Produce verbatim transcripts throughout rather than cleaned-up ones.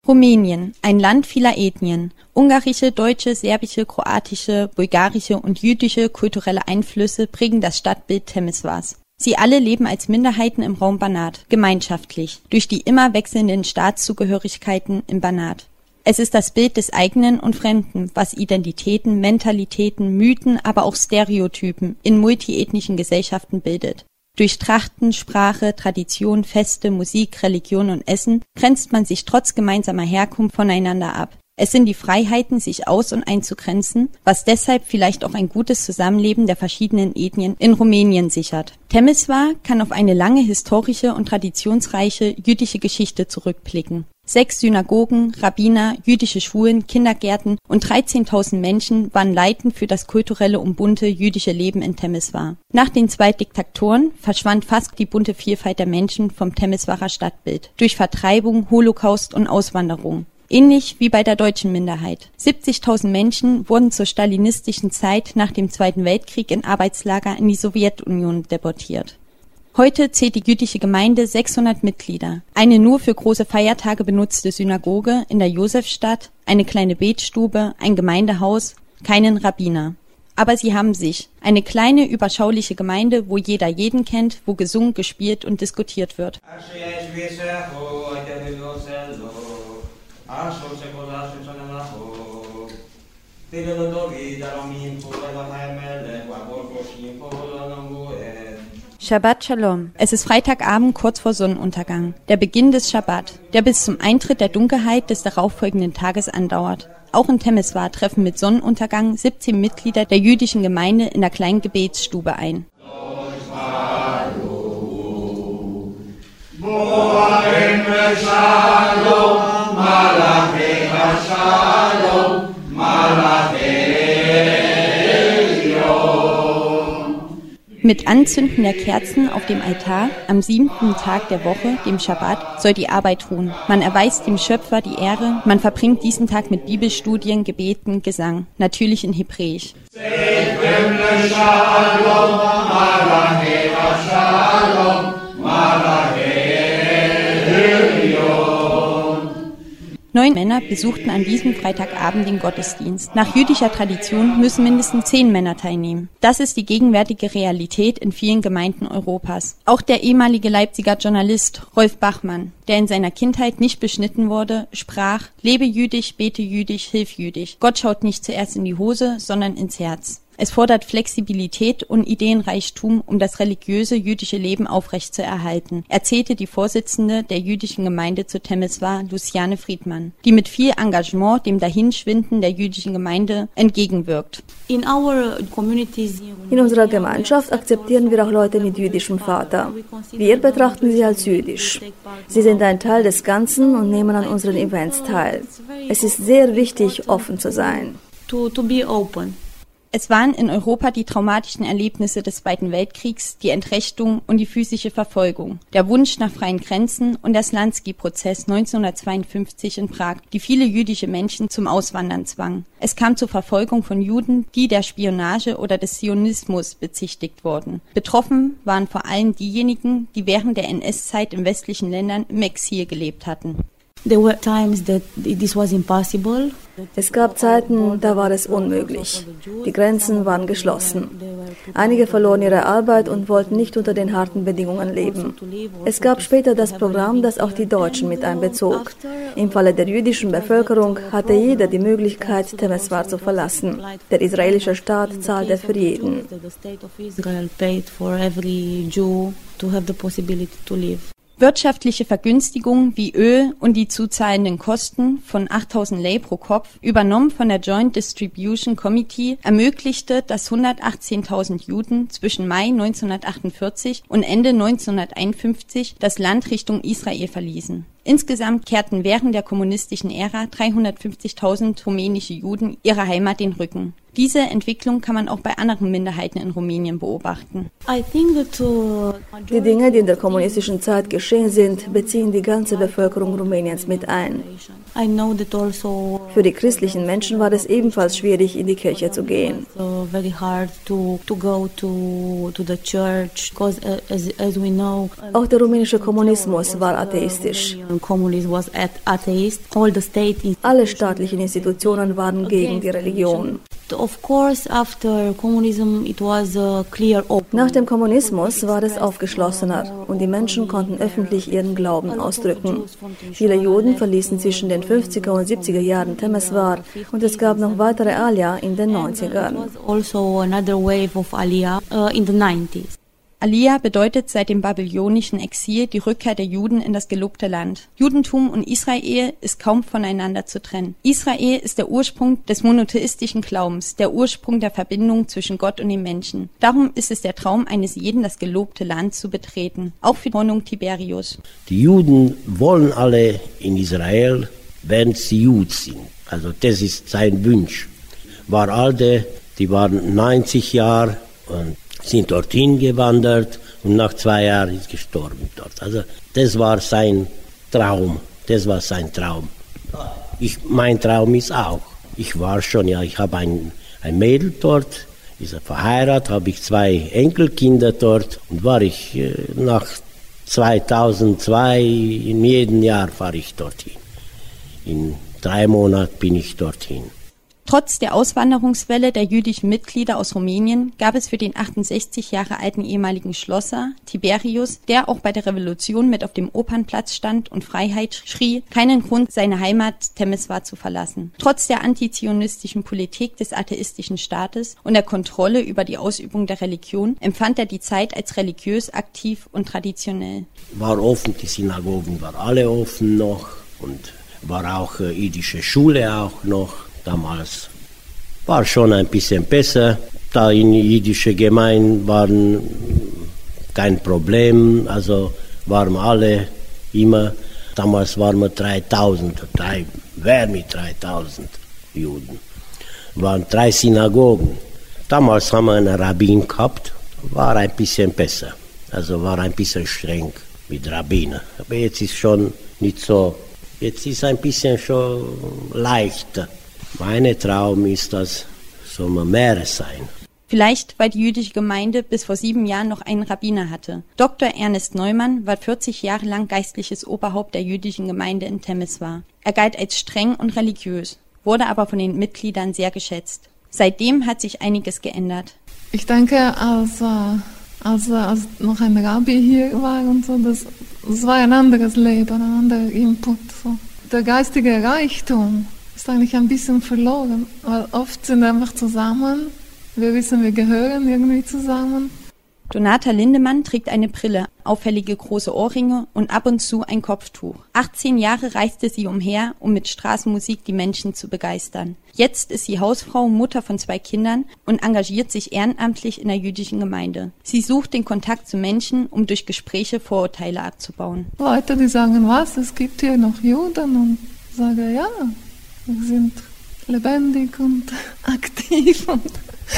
Rumänien, ein Land vieler Ethnien. Ungarische, deutsche, serbische, kroatische, bulgarische und jüdische kulturelle Einflüsse prägen das Stadtbild Temeswars. Sie alle leben als Minderheiten im Raum Banat, gemeinschaftlich, durch die immer wechselnden Staatszugehörigkeiten im Banat. Es ist das Bild des Eigenen und Fremden, was Identitäten, Mentalitäten, Mythen, aber auch Stereotypen in multiethnischen Gesellschaften bildet. Durch Trachten, Sprache, Tradition, Feste, Musik, Religion und Essen grenzt man sich trotz gemeinsamer Herkunft voneinander ab. Es sind die Freiheiten, sich aus- und einzugrenzen, was deshalb vielleicht auch ein gutes Zusammenleben der verschiedenen Ethnien in Rumänien sichert. Temeswar kann auf eine lange historische und traditionsreiche jüdische Geschichte zurückblicken. Sechs Synagogen, Rabbiner, jüdische Schulen, Kindergärten und dreizehntausend Menschen waren leitend für das kulturelle und bunte jüdische Leben in Temeswar. Nach den zwei Diktatoren verschwand fast die bunte Vielfalt der Menschen vom Temeswarer Stadtbild durch Vertreibung, Holocaust und Auswanderung. Ähnlich wie bei der deutschen Minderheit. siebzigtausend Menschen wurden zur stalinistischen Zeit nach dem Zweiten Weltkrieg in Arbeitslager in die Sowjetunion deportiert. Heute zählt die jüdische Gemeinde sechshundert Mitglieder. Eine nur für große Feiertage benutzte Synagoge in der Josefstadt, eine kleine Betstube, ein Gemeindehaus, keinen Rabbiner. Aber sie haben sich. Eine kleine, überschauliche Gemeinde, wo jeder jeden kennt, wo gesungen, gespielt und diskutiert wird. Shabbat Shalom. Es ist Freitagabend kurz vor Sonnenuntergang, der Beginn des Schabbat, der bis zum Eintritt der Dunkelheit des darauffolgenden Tages andauert. Auch in Temeswar treffen mit Sonnenuntergang siebzehn Mitglieder der jüdischen Gemeinde in der kleinen Gebetsstube ein. Mit Anzünden der Kerzen auf dem Altar am siebten Tag der Woche, dem Schabbat, soll die Arbeit ruhen. Man erweist dem Schöpfer die Ehre, man verbringt diesen Tag mit Bibelstudien, Gebeten, Gesang, natürlich in Hebräisch. Neun Männer besuchten an diesem Freitagabend den Gottesdienst. Nach jüdischer Tradition müssen mindestens zehn Männer teilnehmen. Das ist die gegenwärtige Realität in vielen Gemeinden Europas. Auch der ehemalige Leipziger Journalist Rolf Bachmann, der in seiner Kindheit nicht beschnitten wurde, sprach: Lebe jüdisch, bete jüdisch, hilf jüdisch. Gott schaut nicht zuerst in die Hose, sondern ins Herz. Es fordert Flexibilität und Ideenreichtum, um das religiöse jüdische Leben aufrechtzuerhalten, erzählte die Vorsitzende der jüdischen Gemeinde zu Temeswar, Luciane Friedmann, die mit viel Engagement dem Dahinschwinden der jüdischen Gemeinde entgegenwirkt. In unserer Gemeinschaft akzeptieren wir auch Leute mit jüdischem Vater. Wir betrachten sie als jüdisch. Sie sind ein Teil des Ganzen und nehmen an unseren Events teil. Es ist sehr wichtig, offen zu sein. To, to be open. Es waren in Europa die traumatischen Erlebnisse des Zweiten Weltkriegs, die Entrechtung und die physische Verfolgung, der Wunsch nach freien Grenzen und der Slansky-Prozess neunzehnhundertzweiundfünfzig in Prag, die viele jüdische Menschen zum Auswandern zwangen. Es kam zur Verfolgung von Juden, die der Spionage oder des Zionismus bezichtigt wurden. Betroffen waren vor allem diejenigen, die während der N S-Zeit in westlichen Ländern im Exil gelebt hatten. Es gab Zeiten, da war es unmöglich. Die Grenzen waren geschlossen. Einige verloren ihre Arbeit und wollten nicht unter den harten Bedingungen leben. Es gab später das Programm, das auch die Deutschen mit einbezog. Im Falle der jüdischen Bevölkerung hatte jeder die Möglichkeit, Temeswar zu verlassen. Der israelische Staat zahlte für jeden. Wirtschaftliche Vergünstigungen wie Öl und die zu zahlenden Kosten von achttausend Lei pro Kopf, übernommen von der Joint Distribution Committee, ermöglichte, dass hundertachtzehntausend Juden zwischen Mai neunzehnhundertachtundvierzig und Ende neunzehnhunderteinundfünfzig das Land Richtung Israel verließen. Insgesamt kehrten während der kommunistischen Ära dreihundertfünfzigtausend rumänische Juden ihrer Heimat den Rücken. Diese Entwicklung kann man auch bei anderen Minderheiten in Rumänien beobachten. Die Dinge, die in der kommunistischen Zeit geschehen sind, beziehen die ganze Bevölkerung Rumäniens mit ein. Für die christlichen Menschen war es ebenfalls schwierig, in die Kirche zu gehen. Auch der rumänische Kommunismus war atheistisch. Alle staatlichen Institutionen waren gegen die Religion. Nach dem Kommunismus war es aufgeschlossener und die Menschen konnten öffentlich ihren Glauben ausdrücken. Viele Juden verließen zwischen den fünfziger und siebziger Jahren Temeswar und es gab noch weitere Aliyah in den neunzigern. Aliyah bedeutet seit dem babylonischen Exil die Rückkehr der Juden in das gelobte Land. Judentum und Israel ist kaum voneinander zu trennen. Israel ist der Ursprung des monotheistischen Glaubens, der Ursprung der Verbindung zwischen Gott und den Menschen. Darum ist es der Traum eines jeden, das gelobte Land zu betreten, auch für die Ordnung Tiberius. Die Juden wollen alle in Israel, wenn sie Juden sind. Also das ist sein Wunsch. War alte, die waren neunzig Jahre und sind dorthin gewandert und nach zwei Jahren ist gestorben dort. Also das war sein Traum, das war sein Traum. Ich, mein Traum ist auch, ich war schon, ja, ich habe ein, ein Mädel dort, ist verheiratet, habe ich zwei Enkelkinder dort und war ich äh, nach zweitausendzwei, in jedem Jahr fahre ich dorthin. In drei Monaten bin ich dorthin. Trotz der Auswanderungswelle der jüdischen Mitglieder aus Rumänien gab es für den achtundsechzig Jahre alten ehemaligen Schlosser Tiberius, der auch bei der Revolution mit auf dem Opernplatz stand und Freiheit schrie, keinen Grund, seine Heimat Temeswar zu verlassen. Trotz der antizionistischen Politik des atheistischen Staates und der Kontrolle über die Ausübung der Religion empfand er die Zeit als religiös aktiv und traditionell. War offen, die Synagogen waren alle offen noch und war auch äh, jüdische Schule auch noch. Damals war schon ein bisschen besser. Da in jüdischer Gemeinde waren kein Problem, also waren alle immer. Damals waren wir dreitausend, drei, wer mit dreitausend Juden. Waren drei Synagogen. Damals haben wir einen Rabbin gehabt, war ein bisschen besser. Also war ein bisschen streng mit Rabbiner. Aber jetzt ist schon nicht so, jetzt ist ein bisschen schon leichter. Mein Traum ist, dass soll man mehr sein. Vielleicht, weil die jüdische Gemeinde bis vor sieben Jahren noch einen Rabbiner hatte. Doktor Ernest Neumann war vierzig Jahre lang geistliches Oberhaupt der jüdischen Gemeinde in Temeswar. Er galt als streng und religiös, wurde aber von den Mitgliedern sehr geschätzt. Seitdem hat sich einiges geändert. Ich denke, als, als, als noch ein Rabbi hier war und so, das, das war ein anderes Leben, ein anderer Input. So. Der geistige Reichtum ist eigentlich ein bisschen verloren, weil oft sind wir einfach zusammen, wir wissen, wir gehören irgendwie zusammen. Donata Lindemann trägt eine Brille, auffällige große Ohrringe und ab und zu ein Kopftuch. achtzehn Jahre reiste sie umher, um mit Straßenmusik die Menschen zu begeistern. Jetzt ist sie Hausfrau, Mutter von zwei Kindern und engagiert sich ehrenamtlich in der jüdischen Gemeinde. Sie sucht den Kontakt zu Menschen, um durch Gespräche Vorurteile abzubauen. Leute, die sagen, was, es gibt hier noch Juden, und ich sage, ja, wir sind lebendig und aktiv. Und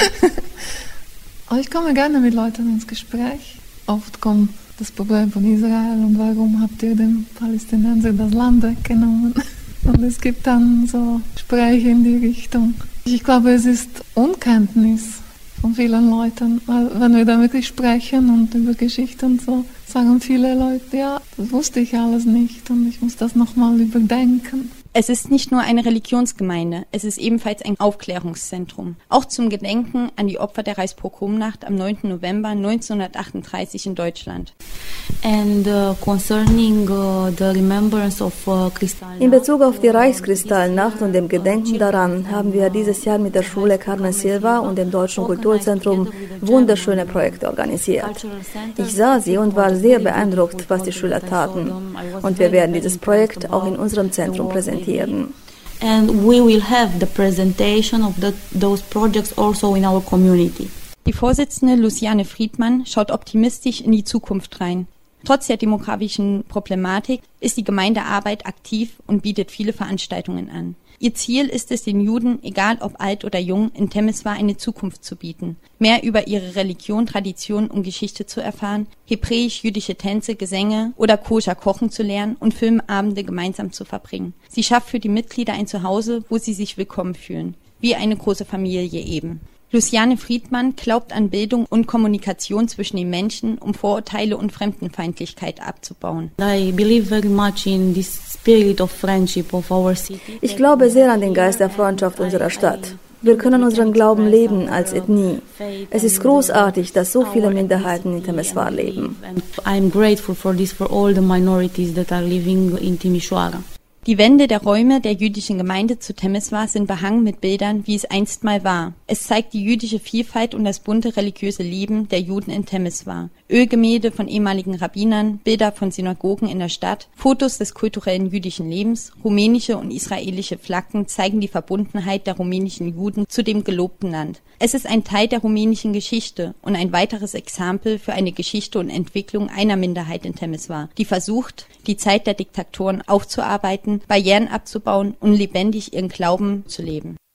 aber ich komme gerne mit Leuten ins Gespräch. Oft kommt das Problem von Israel und warum habt ihr den Palästinensern das Land weggenommen? Und es gibt dann so Gespräche in die Richtung. Ich glaube, es ist Unkenntnis von vielen Leuten, weil wenn wir da wirklich sprechen und über Geschichte und so, sagen viele Leute, ja, das wusste ich alles nicht und ich muss das nochmal überdenken. Es ist nicht nur eine Religionsgemeinde, es ist ebenfalls ein Aufklärungszentrum. Auch zum Gedenken an die Opfer der Reichspogromnacht am neunten November neunzehnhundertachtunddreißig in Deutschland. And, uh, concerning, uh, the remembrance of, uh, Kristallnacht, in Bezug auf die Reichskristallnacht und dem Gedenken daran haben wir dieses Jahr mit der Schule Carmen Silva und dem Deutschen Kulturzentrum wunderschöne Projekte organisiert. Ich sah sie und war sehr beeindruckt, was die Schüler taten. Und wir werden dieses Projekt auch in unserem Zentrum präsentieren. And we will have the presentation of the, those projects also in our community. Die Vorsitzende Luciane Friedmann schaut optimistisch in die Zukunft rein. Trotz der demografischen Problematik ist die Gemeindearbeit aktiv und bietet viele Veranstaltungen an. Ihr Ziel ist es, den Juden, egal ob alt oder jung, in Temeswar eine Zukunft zu bieten, mehr über ihre Religion, Tradition und Geschichte zu erfahren, hebräisch-jüdische Tänze, Gesänge oder koscher kochen zu lernen und Filmabende gemeinsam zu verbringen. Sie schafft für die Mitglieder ein Zuhause, wo sie sich willkommen fühlen, wie eine große Familie eben. Luciane Friedmann glaubt an Bildung und Kommunikation zwischen den Menschen, um Vorurteile und Fremdenfeindlichkeit abzubauen. I believe very much in this spirit of friendship of our city. Ich glaube sehr an den Geist der Freundschaft unserer Stadt. Wir können unseren Glauben leben als Ethnie. Es ist großartig, dass so viele Minderheiten in Temeswar leben. I'm grateful for this for all the minorities that are living in Timișoara. Die Wände der Räume der jüdischen Gemeinde zu Temeswar sind behangen mit Bildern, wie es einst mal war. Es zeigt die jüdische Vielfalt und das bunte religiöse Leben der Juden in Temeswar. Ölgemälde von ehemaligen Rabbinern, Bilder von Synagogen in der Stadt, Fotos des kulturellen jüdischen Lebens, rumänische und israelische Flaggen zeigen die Verbundenheit der rumänischen Juden zu dem gelobten Land. Es ist ein Teil der rumänischen Geschichte und ein weiteres Exempel für eine Geschichte und Entwicklung einer Minderheit in Temeswar, die versucht, die Zeit der Diktatoren aufzuarbeiten, Barrieren abzubauen und lebendig ihren Glauben zu leben.